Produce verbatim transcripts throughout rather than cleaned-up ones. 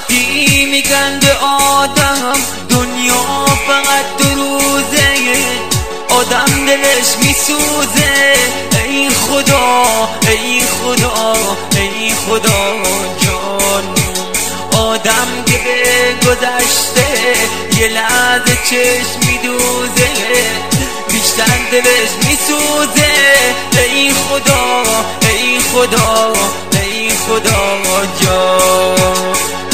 وقتی میگن به آدم دنیا فقط دو روزه، آدم دلش میسوزه. ای خدا ای خدا ای خدا جان، آدم که به گذشته یه لحظه چشم میدوزه، بیشتر دلش میسوزه. ای خدا ای خدا ای خدا جان.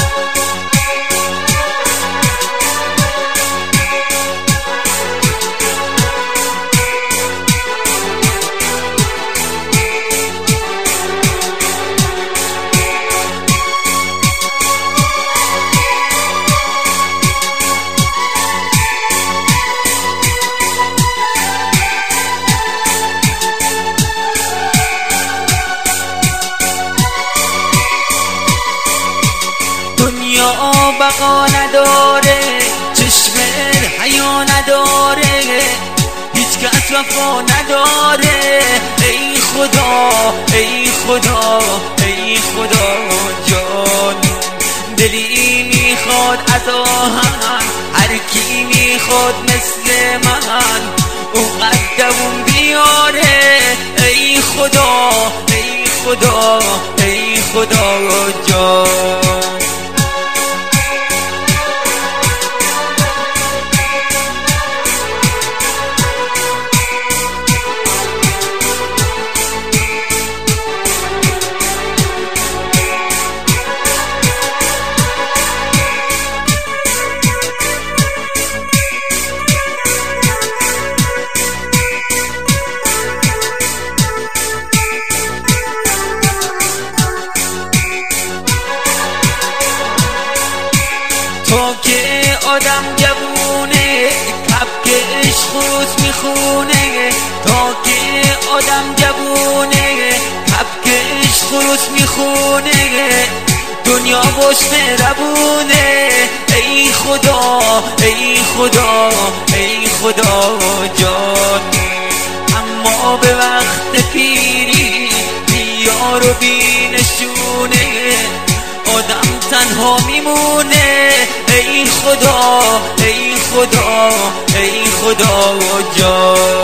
دنیا بقا نداره، چشم حیا نداره، هیچ کس وفا نداره. ای خدا ای خدا ای خدا جان، دلی میخواد از آهن، هر کی میخواد مثل من او قدمون بیاره. ای خدا ای خدا ای خدا جان. تا که آدم جوونه کبکش خروس میخونه، تا که آدم جوونه کبکش خروس میخونه، دنیا باش مهربونه. ای خدا ای خدا ای خدا جان، اما به وقت پیری بیار و بینشونه، آدم تنها میمونه. ای خدا ای خدا ای خدا جان.